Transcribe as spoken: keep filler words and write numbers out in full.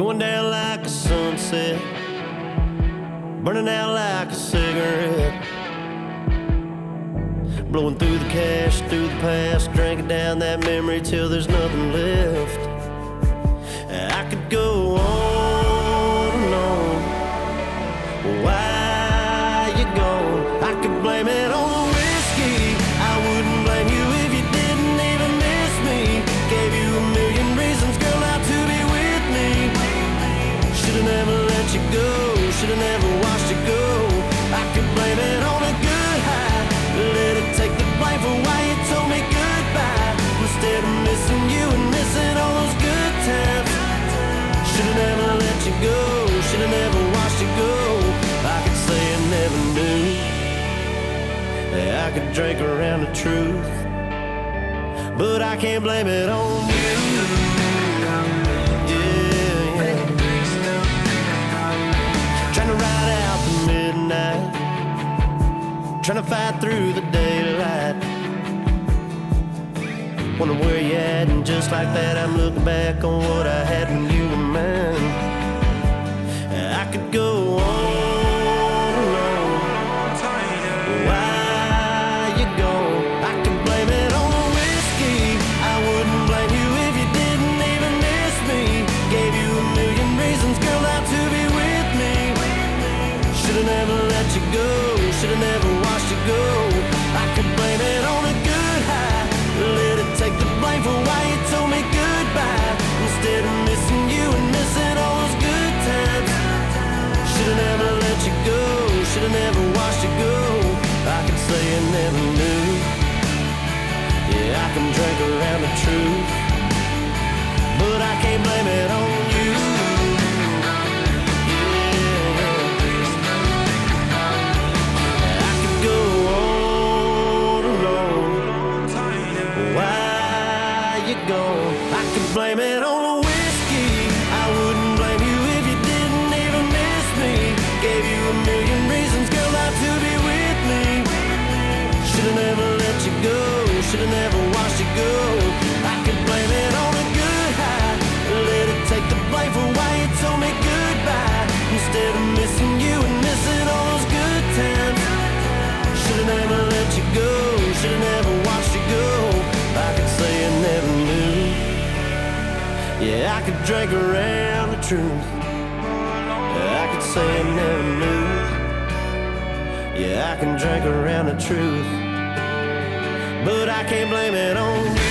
Going down like a sunset, burning out like a cigarette. Blowing through the cash, through the past, drinking down that memory till there's nothing left. I could go on and on. Why you gone? I could blame it on the whiskey. I wouldn't blame you if you didn't even miss me. Gave you a million reasons, girl, not to be with me. Should've never let you go, should've never watched you go. I could blame it on a good high, let it take the blame for why you told me goodbye. Instead of missing you and missing all those good times. Should've never let you go, should've never watched you go. I could say I never knew. I could drink around the truth, but I can't blame it on you. Yeah, yeah. Trying to ride out the midnight, trying to fight through the daylight. Wondering where you at, and just like that I'm looking back on what I had when you were mine. I could go on and on. Why you gone? I could blame it on the whiskey. I wouldn't blame you if you didn't even miss me. Gave you a million reasons, girl, not to be with me. Should've never let you go, should've never watched you go. I could blame it on a good high, let it take the blame for why you told me goodbye. Instead of missing you and missing all those good times. Should've never let you go, should've never watched you go. I could say I never knew. Yeah, I can drink around the truth, but I can't blame it on you. I could blame it on the whiskey. I wouldn't blame you if you didn't even miss me. Gave you a million reasons, girl, not to be with me. Should've never let you go, should've never watched you go. I could blame it on a good high, let it take the blame for why you told me goodbye. Instead of missing you and missing all those good times. Should've never let you go, should've never watched you go. I could say I never knew. Yeah, I could drink around the truth. Yeah, I could say I never knew. Yeah, I can drink around the truth, but I can't blame it on you.